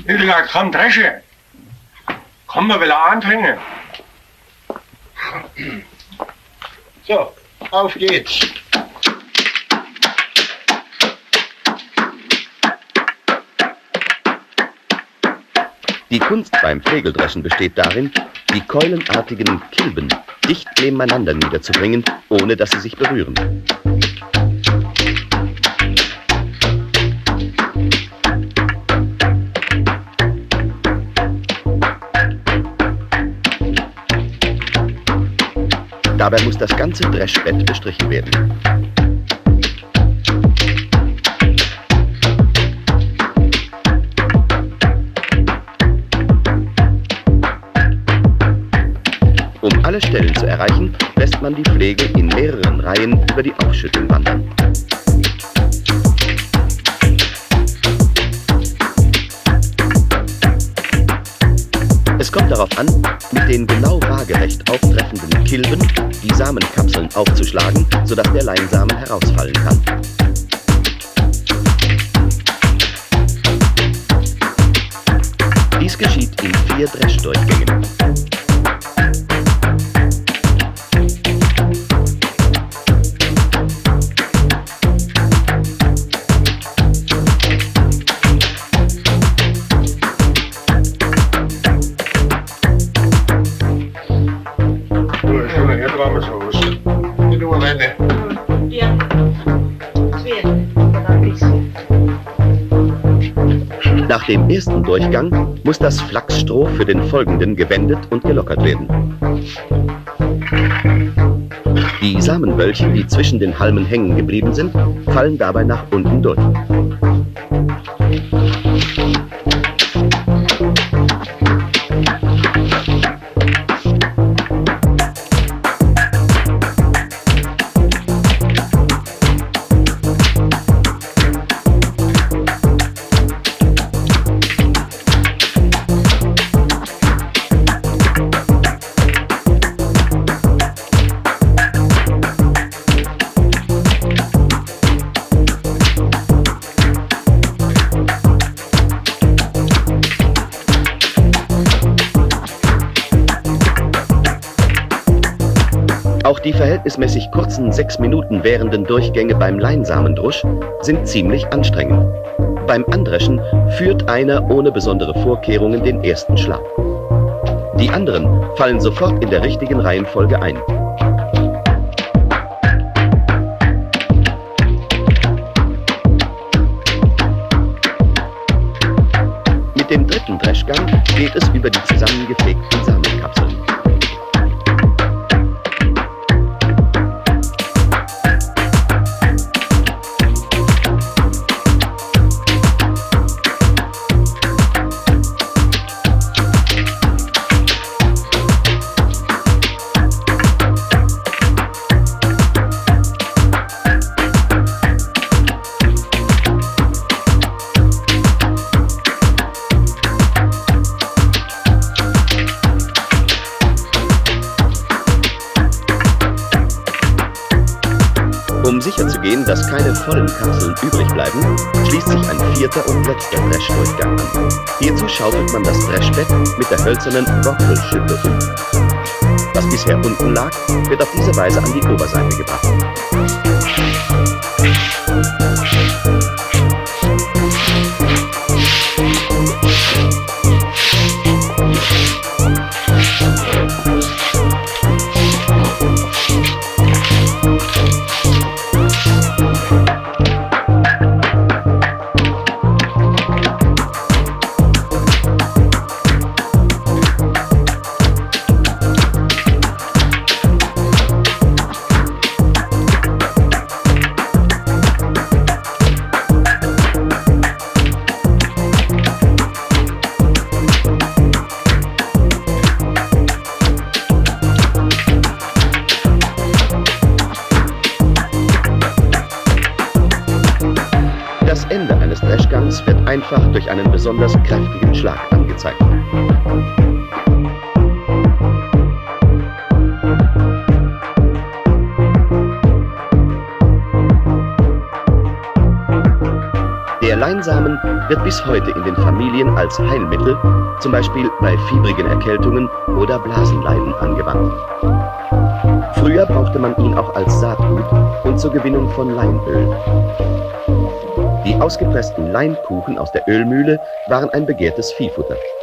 Hildegard, komm, Dresche. Komm, wir will anfangen. So, auf geht's. Die Kunst beim Flegeldreschen besteht darin, die keulenartigen Kilben dicht nebeneinander niederzubringen, ohne dass sie sich berühren. Dabei muss das ganze Dreschbett bestrichen werden. Um alle Stellen zu erreichen, lässt man die Flegel in mehreren Reihen über die Aufschüttung wandern. Es kommt darauf an, mit den genau waagerecht auftreffenden Kilben die Samenkapseln aufzuschlagen, sodass der Leinsamen herausfallen kann. Dies geschieht in 4 Dreschdurchgängen. Nach dem ersten Durchgang muss das Flachsstroh für den folgenden gewendet und gelockert werden. Die Samenböllchen, die zwischen den Halmen hängen geblieben sind, fallen dabei nach unten durch. Auch die verhältnismäßig kurzen 6 Minuten währenden Durchgänge beim Leinsamendrusch sind ziemlich anstrengend. Beim Andreschen führt einer ohne besondere Vorkehrungen den ersten Schlag. Die anderen fallen sofort in der richtigen Reihenfolge ein. Mit dem dritten Dreschgang geht es über die zusammengefegten Samenkapseln. Um sicherzugehen, dass keine vollen Kapseln übrig bleiben, schließt sich ein 4. und letzter Dreschdurchgang an. Hierzu schaufelt man das Dreschbett mit der hölzernen Rockelschippe um. Was bisher unten lag, wird auf diese Weise an die Oberseite gebracht. Das Ende eines Dreschgangs wird einfach durch einen besonders kräftigen Schlag angezeigt. Der Leinsamen wird bis heute in den Familien als Heilmittel, zum Beispiel bei fiebrigen Erkältungen oder Blasenleiden, angewandt. Früher brauchte man ihn auch als Saatgut und zur Gewinnung von Leinöl. Die ausgepressten Leinkuchen aus der Ölmühle waren ein begehrtes Viehfutter.